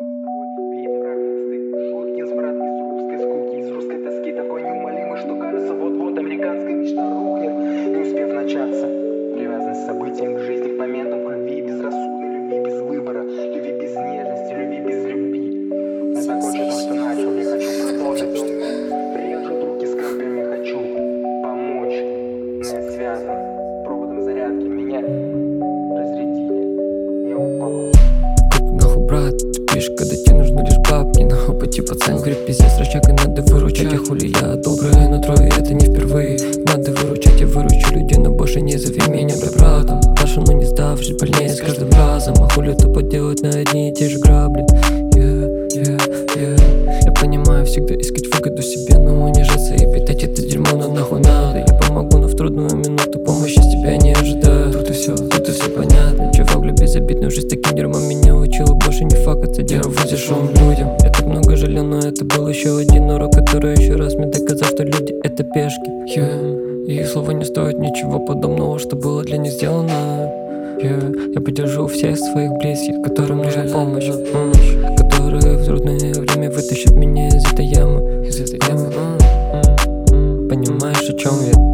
Из русской тоски такой неумолимый, что кажется, вот-вот американская мечта рухнет, не успев начаться. Привязанность к событиям, к жизни, к моментам, к любви, безрассудной любви, без выбора, любви без нежности, любви без любви. Я закончу то, что начал, я хочу продолжить, но режут руки скальпелями, хочу помочь, но я связан проводом зарядки, меня разрядили, я упал. Нахуй, брат, ты пишешь, когда тебе нужны лишь бабки. Нахуй пойти пацан, говорит, пиздец, рычага, надо выручать. А хули я добрый, но трое, это не впервые. Надо выручать, я выручу людей, но больше не зови меня братом. Паша, ну не сдав, жить больнее с каждым разом. А хули тупо делать на одни и те же грабли. Я понимаю, всегда искать выгоду себе, но унижаться и питать это дерьмо, но нахуй надо. Я помогу, но в трудную минуту помощи с тебя не ожидаю. Тут и все понятно. Чувак, безобидную жизнь таким дерьмом меня учила больше не факаться, делать взяшём людям. Я так много жалел, но это был еще один урок, который еще раз мне доказал, что люди это пешки. И их слова не стоят ничего подобного, что было для них сделано. Я поддержу всех своих близких, которым нужна помощь, которые в трудное время вытащат меня из этой ямы. Понимаешь, о чем я?